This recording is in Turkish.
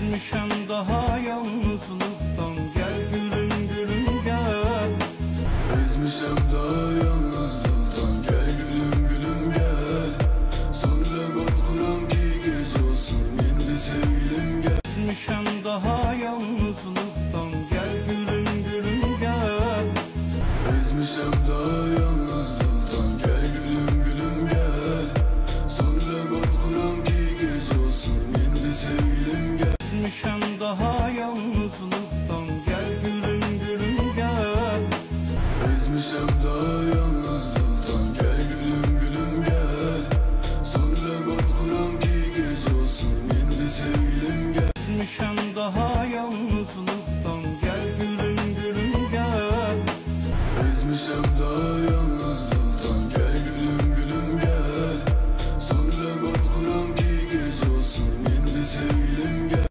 Ezmişem daha yalnızlıktan, gel gülüm gülüm gel. Ezmişem daha yalnızlıktan, gel gülüm gülüm gel. Sonra korkuram ki gece olsun, indi sevgilim gel. Ezmişem daha yalnızlıktan, gel gülüm gülüm gel. Ezmişem daha yalnızlıktan, gel gülüm gülüm gel. Sonra korkuram ki gece olsun, indi sevgilim gel. Ezmişem daha yalnızlıktan, gel gülüm gülüm gel. Ezmişem daha yalnızlıktan, gel gülüm gülüm gel. Sonra korkuram ki gece olsun, indi sevgilim gel. Ezmişem